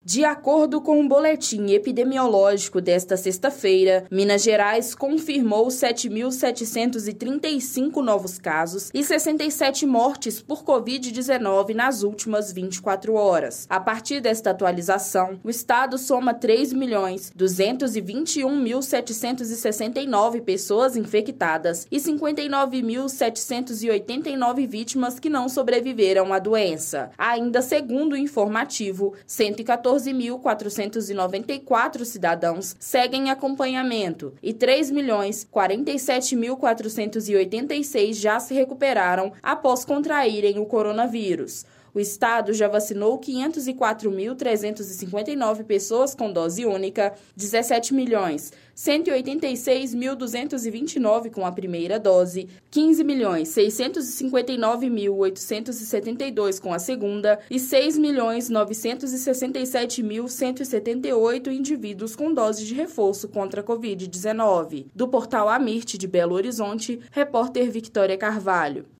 De acordo com o boletim epidemiológico desta sexta-feira, Minas Gerais confirmou 7.735 novos casos e 67 mortes por Covid-19 nas últimas 24 horas. A partir desta atualização, o estado soma 3.221.769 pessoas infectadas e 59.789 vítimas que não sobreviveram à doença. Ainda segundo o informativo, 114.494 cidadãos seguem em acompanhamento e 3.047.486 já se recuperaram após contraírem o coronavírus. O estado já vacinou 504.359 pessoas com dose única, 17.186.229 com a primeira dose, 15.659.872 com a segunda e 6.967.178 indivíduos com dose de reforço contra a Covid-19. Do portal Amirte de Belo Horizonte, repórter Victória Carvalho.